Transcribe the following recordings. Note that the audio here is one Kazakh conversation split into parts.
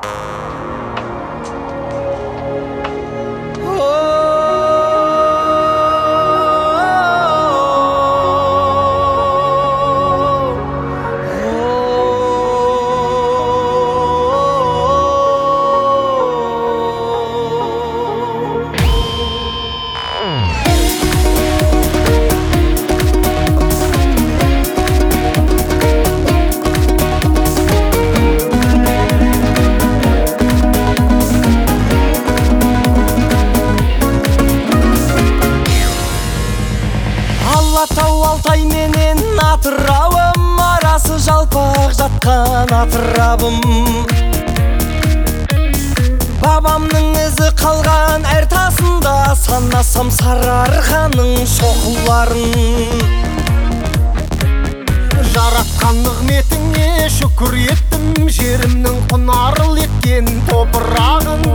Алатау Алтай менен Атырауым, арасы жалпақ жатқан атырабым. Бабамның ізі қалған әр тасында, санасам Сарыарқаның шоқыларын. Жаратқан нығметіңе шүкір еттім, жерімнің құнарлы еткен топырағын.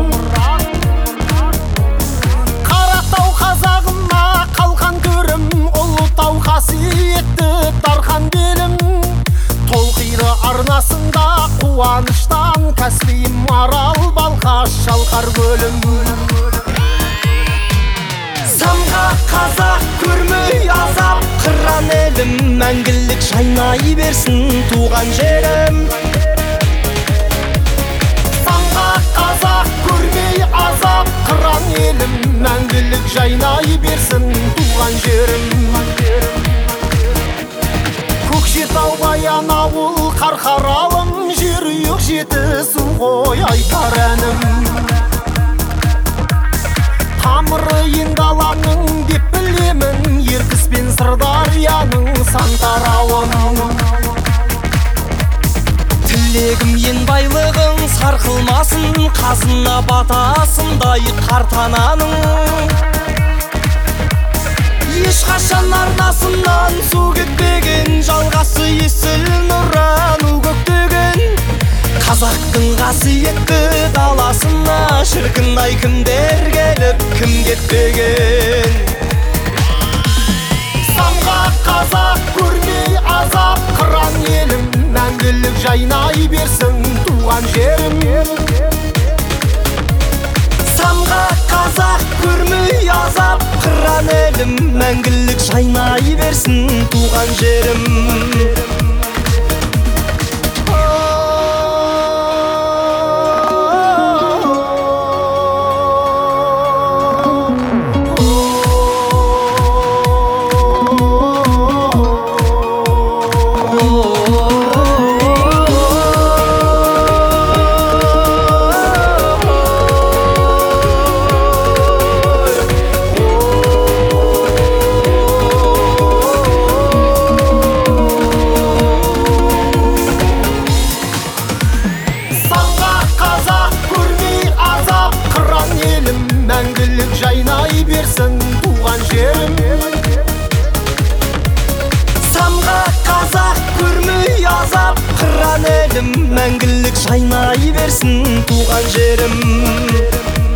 Қаратау қазағыма қалқан көрім, Ұлытау қасиетті Дархан белім. Толқиды арнасында қуаныштан, Каспийім Арал, Балқаш, Шалқар көлім. Самғақ қазақ көрмей азап, қыран елім, мәңгілік жайнай берсін туған жерім. Самғақ қазақ көрмей азап, қыран елім, мәңгілік жайнай берсін туған жерім. Көкшетау Баянауыл Қарқаралым, жерұйық жетісу ғой айтар әнім. Тамыры ең даланың деп білемін, Ертіс пен Сырдарияның сан тарауын. Тілегім ең байлығың сарқылмасын, қазына батасындай қартананың. Ешқашан арнасынан су кетпеген, жалғасы есіл нұран у көктеген. Қазақтың қасиетті даласына, шіркін-ай кімдер келіп, кім кетпеген. Самғақ қазақ көрмей азап, қыран елім, мәңгілік жайнай берсін туған жерім. Самғақ қазақ көрмей азап, қыран елім, мәңгілік жайнай берсін туған жерім. Мәңгілік жайнай берсін туған жерім. Самғақ қазақ көрмей азап, қыран елім, мәңгілік жайнай берсін туған жерім.